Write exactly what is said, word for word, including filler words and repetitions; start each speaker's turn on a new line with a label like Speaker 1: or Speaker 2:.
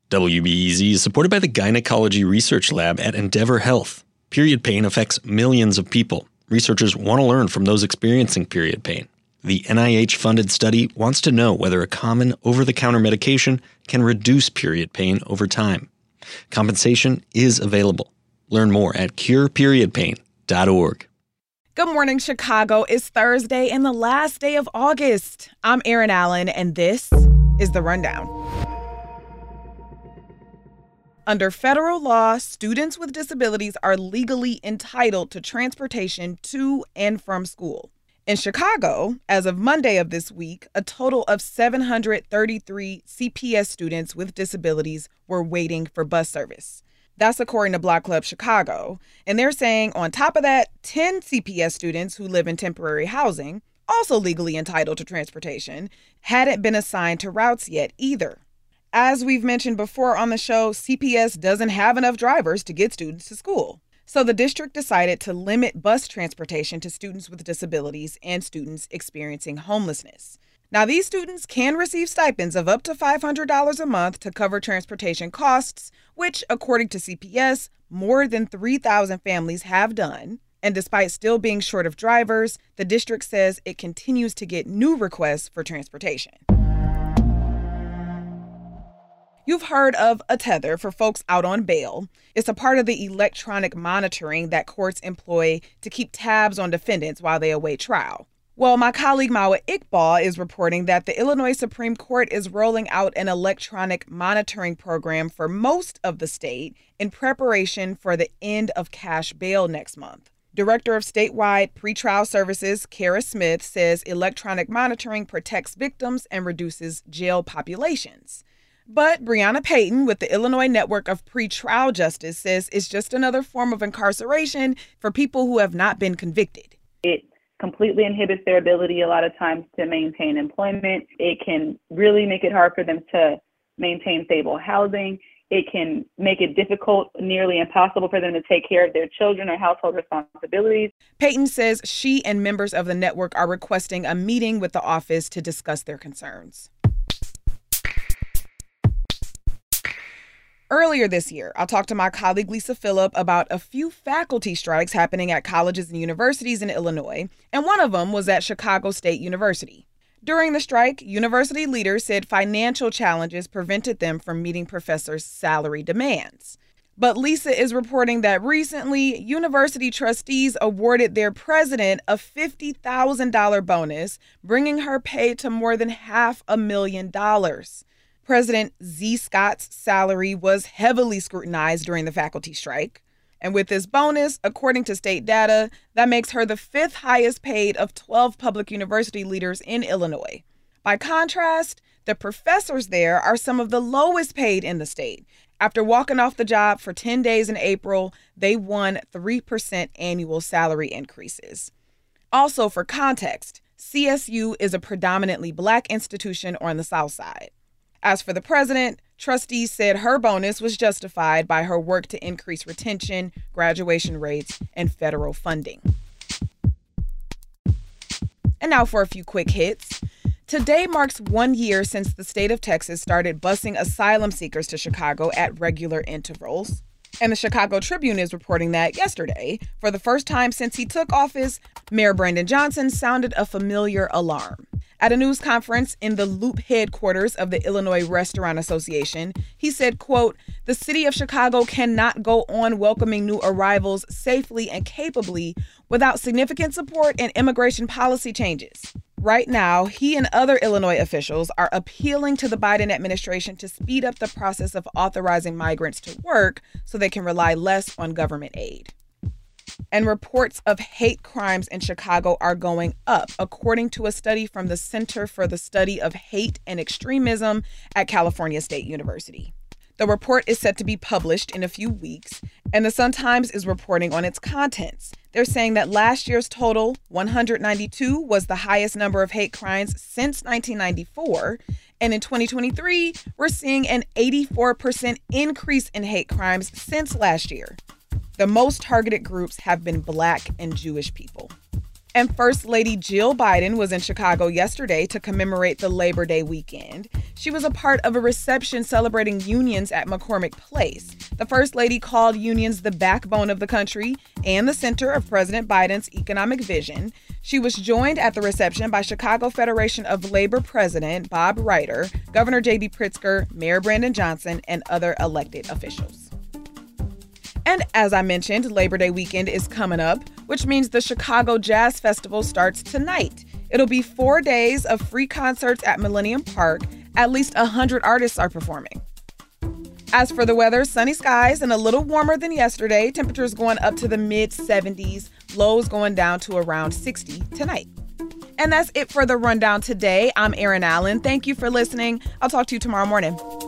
Speaker 1: W B E Z is supported by the Gynecology Research Lab at Endeavor Health. Period pain affects millions of people. Researchers want to learn from those experiencing period pain. The N I H-funded study wants to know whether a common over-the-counter medication can reduce period pain over time. Compensation is available. Learn more at cure period pain dot org.
Speaker 2: Good morning, Chicago. It's Thursday and the last day of August. I'm Erin Allen, and this is The Rundown. Under federal law, students with disabilities are legally entitled to transportation to and from school. In Chicago, as of Monday of this week, a total of seven hundred thirty-three C P S students with disabilities were waiting for bus service. That's according to Block Club Chicago. And they're saying on top of that, ten C P S students who live in temporary housing, also legally entitled to transportation, hadn't been assigned to routes yet either. As we've mentioned before on the show, C P S doesn't have enough drivers to get students to school. So the district decided to limit bus transportation to students with disabilities and students experiencing homelessness. Now, these students can receive stipends of up to five hundred dollars a month to cover transportation costs, which, according to C P S, more than three thousand families have done. And despite still being short of drivers, the district says it continues to get new requests for transportation. You've heard of a tether for folks out on bail. It's a part of the electronic monitoring that courts employ to keep tabs on defendants while they await trial. Well, my colleague Mawa Iqbal is reporting that the Illinois Supreme Court is rolling out an electronic monitoring program for most of the state in preparation for the end of cash bail next month. Director of Statewide Pretrial Services, Kara Smith, says electronic monitoring protects victims and reduces jail populations. But Brianna Payton with the Illinois Network of Pretrial Justice says it's just another form of incarceration for people who have not been convicted.
Speaker 3: It completely inhibits their ability a lot of times to maintain employment. It can really make it hard for them to maintain stable housing. It can make it difficult, nearly impossible for them to take care of their children or household responsibilities.
Speaker 2: Payton says she and members of the network are requesting a meeting with the office to discuss their concerns. Earlier this year, I talked to my colleague Lisa Phillip about a few faculty strikes happening at colleges and universities in Illinois, and one of them was at Chicago State University. During the strike, university leaders said financial challenges prevented them from meeting professors' salary demands. But Lisa is reporting that recently, university trustees awarded their president a fifty thousand dollars bonus, bringing her pay to more than half a million dollars. President Z. Scott's salary was heavily scrutinized during the faculty strike. And with this bonus, according to state data, that makes her the fifth highest paid of twelve public university leaders in Illinois. By contrast, the professors there are some of the lowest paid in the state. After walking off the job for ten days in April, they won three percent annual salary increases. Also, for context, C S U is a predominantly Black institution on the South Side. As for the president, trustees said her bonus was justified by her work to increase retention, graduation rates, and federal funding. And now for a few quick hits. Today marks one year since the state of Texas started busing asylum seekers to Chicago at regular intervals. And the Chicago Tribune is reporting that yesterday, for the first time since he took office, Mayor Brandon Johnson sounded a familiar alarm. At a news conference in the Loop headquarters of the Illinois Restaurant Association, he said, quote, "The city of Chicago cannot go on welcoming new arrivals safely and capably without significant support and immigration policy changes." Right now, he and other Illinois officials are appealing to the Biden administration to speed up the process of authorizing migrants to work so they can rely less on government aid. And reports of hate crimes in Chicago are going up, according to a study from the Center for the Study of Hate and Extremism at California State University. The report is set to be published in a few weeks, and the Sun-Times is reporting on its contents. They're saying that last year's total, one hundred ninety-two, was the highest number of hate crimes since nineteen ninety-four, and in twenty twenty-three, we're seeing an eighty-four percent increase in hate crimes since last year. The most targeted groups have been Black and Jewish people. And First Lady Jill Biden was in Chicago yesterday to commemorate the Labor Day weekend. She was a part of a reception celebrating unions at McCormick Place. The First Lady called unions the backbone of the country and the center of President Biden's economic vision. She was joined at the reception by Chicago Federation of Labor President Bob Reiter, Governor J B Pritzker, Mayor Brandon Johnson, and other elected officials. And as I mentioned, Labor Day weekend is coming up, which means the Chicago Jazz Festival starts tonight. It'll be four days of free concerts at Millennium Park. At least one hundred artists are performing. As for the weather, sunny skies and a little warmer than yesterday. Temperatures going up to the mid seventies, lows going down to around sixty tonight. And that's it for the rundown today. I'm Erin Allen. Thank you for listening. I'll talk to you tomorrow morning.